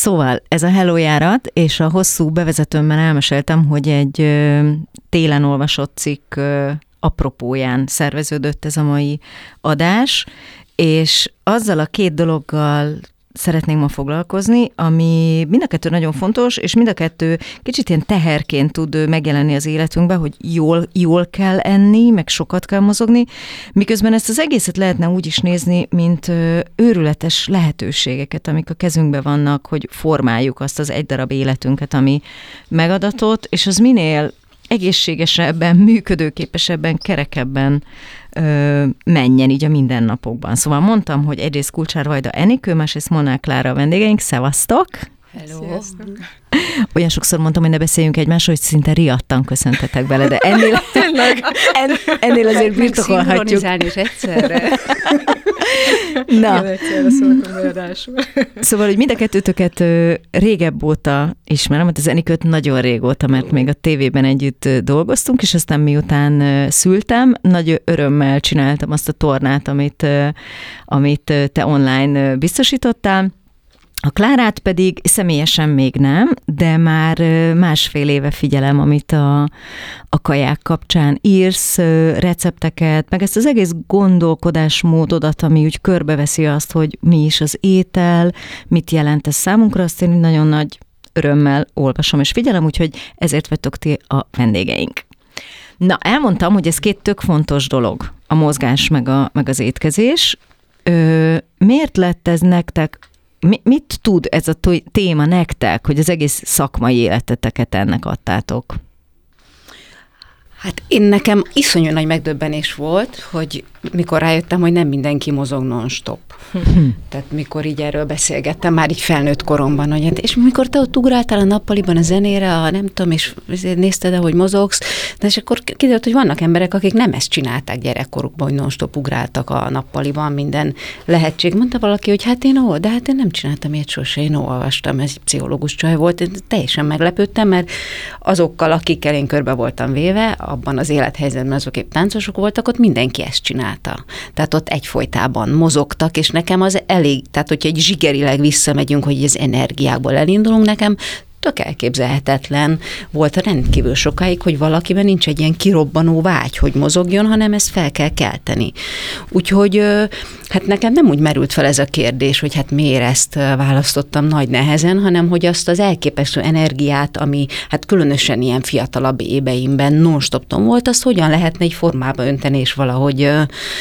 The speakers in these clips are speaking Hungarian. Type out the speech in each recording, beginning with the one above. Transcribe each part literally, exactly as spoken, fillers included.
Szóval ez a Hello járat, és a hosszú bevezetőmben elmeséltem, hogy egy ö, télen olvasott cikk ö, apropóján szerveződött ez a mai adás, és azzal a két dologgal szeretnénk ma foglalkozni, ami mind a kettő nagyon fontos, és mind a kettő kicsit ilyen teherként tud megjelenni az életünkben, hogy jól, jól kell enni, meg sokat kell mozogni, miközben ezt az egészet lehetne úgy is nézni, mint őrületes lehetőségeket, amik a kezünkben vannak, hogy formáljuk azt az egy darab életünket, ami megadatott, és az minél egészségesebben, működőképesebben, kerekebben ö, menjen így a mindennapokban. Szóval mondtam, hogy egyrészt Kulcsár Vajda Enikő, másrészt Molnár Klára a vendégeink. Szevasztok! Hello! Sziasztok. Olyan sokszor mondtam, hogy ne beszéljünk egymásról, hogy szinte riadtan köszöntetek bele, de ennél, en, ennél azért birtokolhatjuk. Szinkronizálni is egyszerre. Na. Egyszerre szóltam beadásul. Szóval, hogy mind a kettőtöket régebb óta ismerem, hát az Enikőt nagyon régóta, mert még a tévében együtt dolgoztunk, és aztán miután szültem, nagy örömmel csináltam azt a tornát, amit, amit te online biztosítottál. A Klárát pedig személyesen még nem, de már másfél éve figyelem, amit a, a kaják kapcsán írsz, recepteket, meg ezt az egész gondolkodásmódodat, ami úgy körbeveszi azt, hogy mi is az étel, mit jelent ez számunkra, azt én nagyon nagy örömmel olvasom és figyelem, úgyhogy ezért vagytok ti a vendégeink. Na, elmondtam, hogy ez két tök fontos dolog, a mozgás meg, a, meg az étkezés. Ö, miért lett ez nektek? Mit tud ez a téma nektek, hogy az egész szakmai életeteket ennek adtátok? Hát én nekem iszonyú nagy megdöbbenés volt, hogy mikor rájöttem, hogy nem mindenki mozog non-stop. Tehát mikor így erről beszélgettem, már így felnőtt koromban, hogy és mikor te ott ugráltál a nappaliban a zenére, a nem tudom, és nézted, hogy mozogsz, de és akkor kiderült, hogy vannak emberek, akik nem ezt csinálták gyerekkorukban, hogy non-stop ugráltak a nappaliban, minden lehetség. Mondta valaki, hogy hát én ó, de hát én nem csináltam ilyet sose, én olvastam, ez egy pszichológus csaj volt, én teljesen meglepődtem, mert azokkal, akikkel én körbe voltam véve, abban az élethelyzetben azok épp táncosok voltak, ott mindenki ezt csinálta. Tehát ott egyfolytában mozogtak, és nekem az elég, tehát hogyha egy zsigerileg visszamegyünk, hogy az energiákból elindulunk, nekem tök elképzelhetetlen volt rendkívül sokáig, hogy valakiben nincs egy ilyen kirobbanó vágy, hogy mozogjon, hanem ezt fel kell kelteni. Úgyhogy hát nekem nem úgy merült fel ez a kérdés, hogy hát miért ezt választottam nagy nehezen, hanem hogy azt az elképesztő energiát, ami hát különösen ilyen fiatalabb éveimben non-stopton volt, azt hogyan lehetne egy formába önteni, és valahogy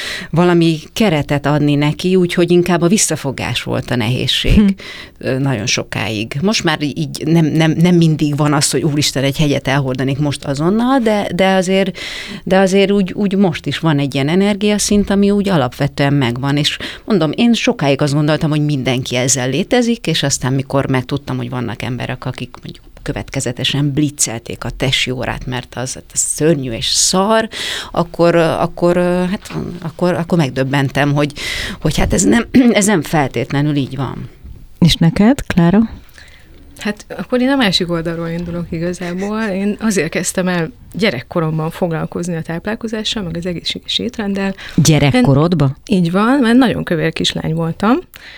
valami keretet adni neki, úgyhogy inkább a visszafogás volt a nehézség hm. nagyon sokáig. Most már így nem Nem, nem mindig van az, hogy úristen, egy hegyet elhordanék most azonnal, de, de azért, de azért úgy, úgy most is van egy ilyen energiaszint, ami úgy alapvetően megvan, és mondom, én sokáig azt gondoltam, hogy mindenki ezzel létezik, és aztán mikor megtudtam, hogy vannak emberek, akik mondjuk következetesen blitzelték a tesi órát, mert az, az szörnyű és szar, akkor, akkor, hát, akkor, akkor megdöbbentem, hogy, hogy hát ez nem, ez nem feltétlenül így van. És neked, Klára? Hát akkor én a másik oldalról indulok igazából. Én azért kezdtem el gyerekkoromban foglalkozni a táplálkozással, meg az egészséges étrenddel. Gyerekkorodban? Így van, mert nagyon kövér kislány voltam,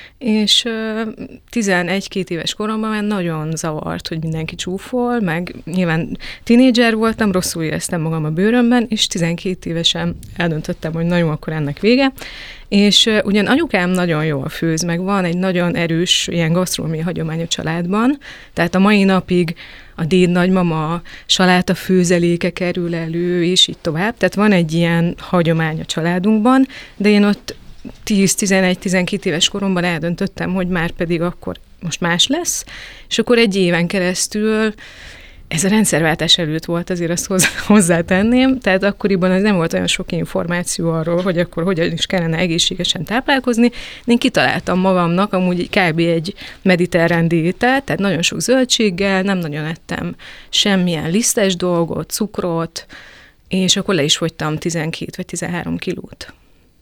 és tizenegy-két éves koromban már nagyon zavart, hogy mindenki csúfol, meg nyilván tinédzser voltam, rosszul éreztem magam a bőrömben, és tizenkét évesen eldöntöttem, hogy na jó, akkor ennek vége. És uh, ugyan anyukám nagyon jól főz, meg van egy nagyon erős ilyen gasztronómiai hagyomány a családban, tehát a mai napig a déd nagymama saláta főzeléke kerül elő, és így tovább. Tehát van egy ilyen hagyomány a családunkban, de én ott tíz-tizenegy-tizenkét éves koromban eldöntöttem, hogy már pedig akkor most más lesz, és akkor egy éven keresztül ez a rendszerváltás előtt volt, azért azt hozzá, hozzátenném, tehát akkoriban az nem volt olyan sok információ arról, hogy akkor hogyan is kellene egészségesen táplálkozni. Én kitaláltam magamnak amúgy kb. Egy mediterrán diétát, tehát nagyon sok zöldséggel, nem nagyon ettem semmilyen lisztes dolgot, cukrot, és akkor le is fogytam tizenkét vagy tizenhárom kilót.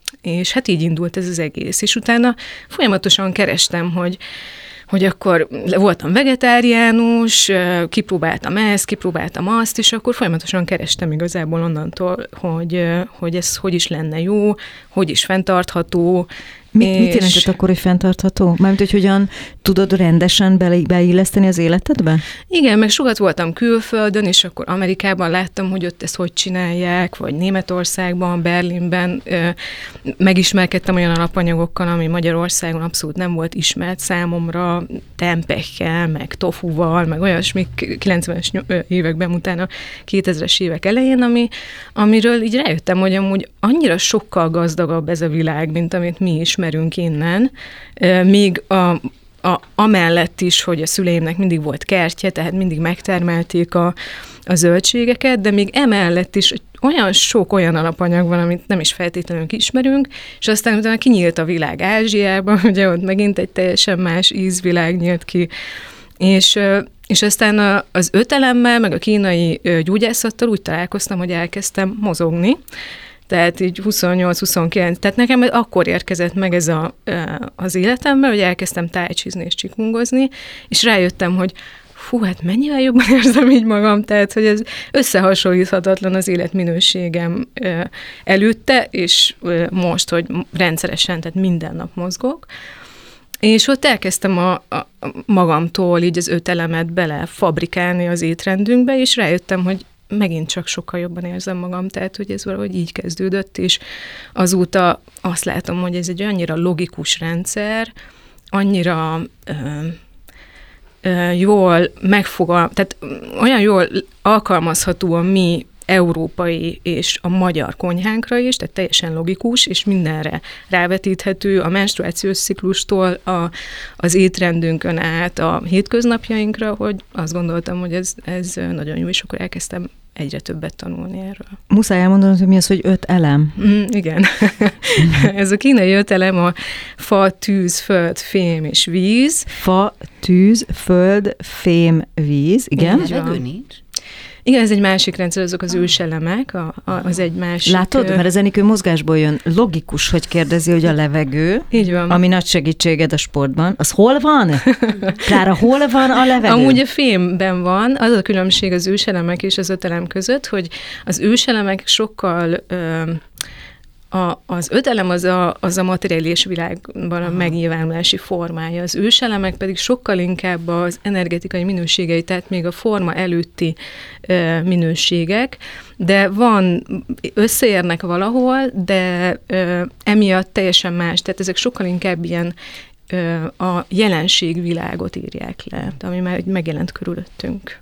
És hát így indult ez az egész. És utána folyamatosan kerestem, hogy hogy akkor voltam vegetáriánus, kipróbáltam ezt, kipróbáltam azt, és akkor folyamatosan kerestem igazából onnantól, hogy, hogy ez hogy is lenne jó, hogy is fenntartható, Mit, mit jelentett akkor, hogy fenntartható? Mármint, hogy hogyan tudod rendesen be, beilleszteni az életedbe? Igen, meg sokat voltam külföldön, és akkor Amerikában láttam, hogy ott ezt hogy csinálják, vagy Németországban, Berlinben ö, megismerkedtem olyan alapanyagokkal, ami Magyarországon abszolút nem volt ismert számomra, tempekkel, meg tofuval, meg olyasmik kilencvenes években, utána kétezres évek elején, ami, amiről így rájöttem, hogy amúgy annyira sokkal gazdagabb ez a világ, mint amit mi ismerünk innen, míg a, a, amellett is, hogy a szüleimnek mindig volt kertje, tehát mindig megtermelték a, a zöldségeket, de még emellett is olyan sok olyan alapanyag van, amit nem is feltétlenül ismerünk, és aztán utána kinyílt a világ Ázsiában, ugye ott megint egy teljesen más ízvilág nyílt ki, és És aztán az öt elemmel, meg a kínai gyógyászattal úgy találkoztam, hogy elkezdtem mozogni, tehát így huszonnyolc-huszonkilenc, tehát nekem akkor érkezett meg ez a, az életemben, hogy elkezdtem tájcsizni és csikungozni, és rájöttem, hogy fú, hát mennyivel jobban érzem így magam, tehát, hogy ez összehasonlíthatatlan az életminőségem előtte, és most, hogy rendszeresen, tehát minden nap mozgok. És ott elkezdtem a, a magamtól így az öt elemet bele fabrikálni az étrendünkbe, és rájöttem, hogy megint csak sokkal jobban érzem magam, tehát hogy ez valahogy így kezdődött, és azóta azt látom, hogy ez egy annyira logikus rendszer, annyira ö, ö, jól megfogal, tehát olyan jól alkalmazható a mi európai és a magyar konyhánkra is, tehát teljesen logikus, és mindenre rávetíthető, a menstruációs ciklustól a, az étrendünkön át a hétköznapjainkra, hogy azt gondoltam, hogy ez, ez nagyon jó, és akkor elkezdtem egyre többet tanulni erről. Muszáj elmondanod, hogy mi az, hogy öt elem? Mm, igen. Ez a kínai öt elem a fa, tűz, föld, fém és víz. Fa, tűz, föld, fém, víz, igen. Levegő nincs. Igen, ez egy másik rendszer, azok az őselemek, a, a, az egy másik... Látod, mert az Enikő mozgásból jön. Logikus, hogy kérdezi, hogy a levegő, így van, ami nagy segítséged a sportban, az hol van? Klára, hol van a levegő? Amúgy a fémben van, az a különbség az őselemek és az öt elem között, hogy az őselemek sokkal... Ö, A, az öt elem az a, az a materiális világban a megnyilvánulási formája, az őselemek pedig sokkal inkább az energetikai minőségei, tehát még a forma előtti ö, minőségek, de van, összeérnek valahol, de ö, emiatt teljesen más, tehát ezek sokkal inkább ilyen ö, a jelenségvilágot írják le, ami már megjelent körülöttünk. Oké,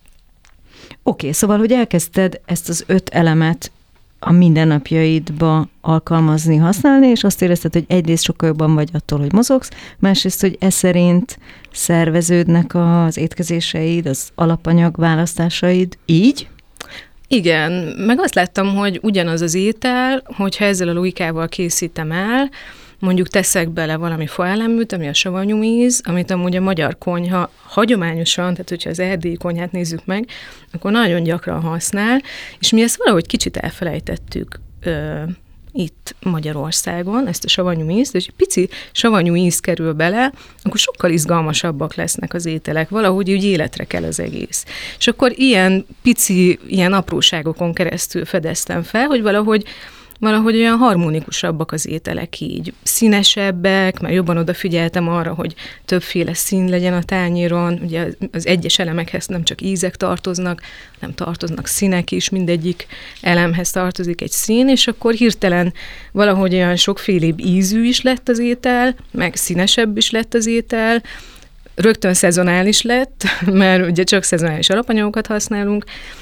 okay, szóval, hogy elkezdted ezt az öt elemet a mindennapjaidba alkalmazni, használni, és azt érezted, hogy egyrészt sokkal jobban vagy attól, hogy mozogsz, másrészt, hogy e szerint szerveződnek az étkezéseid, az alapanyag választásaid így? Igen, meg azt láttam, hogy ugyanaz az étel, hogyha ezzel a logikával készítem el, mondjuk teszek bele valami faeleműt, ami a savanyú íz, amit amúgy a magyar konyha hagyományosan, tehát hogyha az erdélyi konyhát nézzük meg, akkor nagyon gyakran használ, és mi ezt valahogy kicsit elfelejtettük ö, itt Magyarországon, ezt a savanyú ízt, és egy pici savanyú íz kerül bele, akkor sokkal izgalmasabbak lesznek az ételek, valahogy úgy életre kell az egész. És akkor ilyen pici, ilyen apróságokon keresztül fedeztem fel, hogy valahogy valahogy olyan harmonikusabbak az ételek így, színesebbek, mert jobban odafigyeltem arra, hogy többféle szín legyen a tányéron, ugye az egyes elemekhez nem csak ízek tartoznak, hanem tartoznak színek is, mindegyik elemhez tartozik egy szín, és akkor hirtelen valahogy olyan sokfélébb ízű is lett az étel, meg színesebb is lett az étel, rögtön szezonális lett, mert ugye csak szezonális alapanyagokat használunk,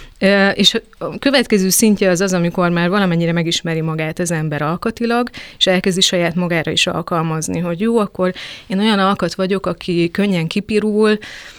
és a következő szintje az az, amikor már valamennyire megismeri magát az ember alkatilag, és elkezdi saját magára is alkalmazni, hogy jó, akkor én olyan alkat vagyok, aki könnyen kipirul,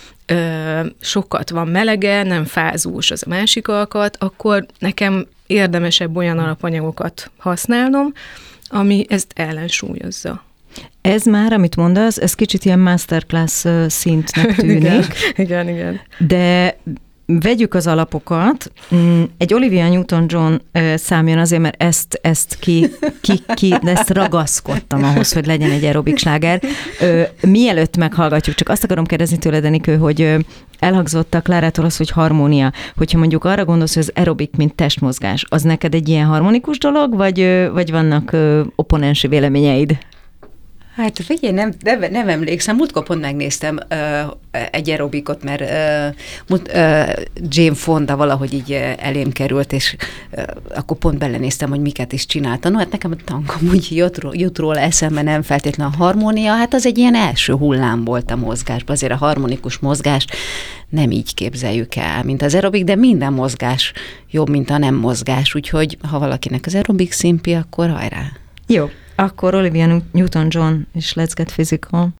sokat van melege, nem fázós az a másik alkat, akkor nekem érdemesebb olyan alapanyagokat használnom, ami ezt ellensúlyozza. Ez már, amit mondasz, ez kicsit ilyen masterclass szintnek tűnik. igen, igen, igen. De vegyük az alapokat. Egy Olivia Newton-John számjon azért, mert ezt, ezt ki, ki, ki, ezt ragaszkodtam ahhoz, hogy legyen egy aerobik sláger. Mielőtt meghallgatjuk, csak azt akarom kérdezni tőled, Enikő, hogy elhangzott a Klárától az, hogy harmónia. Hogyha mondjuk arra gondolsz, hogy az aerobik, mint testmozgás, az neked egy ilyen harmonikus dolog, vagy, vagy vannak opponensi véleményeid? Hát figyelj, nem, nem, nem emlékszem, múltkor pont megnéztem uh, egy aerobikot, mert uh, uh, Jane Fonda valahogy így uh, elém került, és uh, akkor pont belenéztem, hogy miket is csináltam. No, hát nekem a tank amúgy jut, jut róla eszembe, nem feltétlenül a harmónia, hát az egy ilyen első hullám volt a mozgásban, azért a harmonikus mozgást nem így képzeljük el, mint az aerobik, de minden mozgás jobb, mint a nem mozgás, úgyhogy ha valakinek az aerobik szimpi, akkor hajrá! Jó, akkor Olivia Newton-John és Let's Get Physical.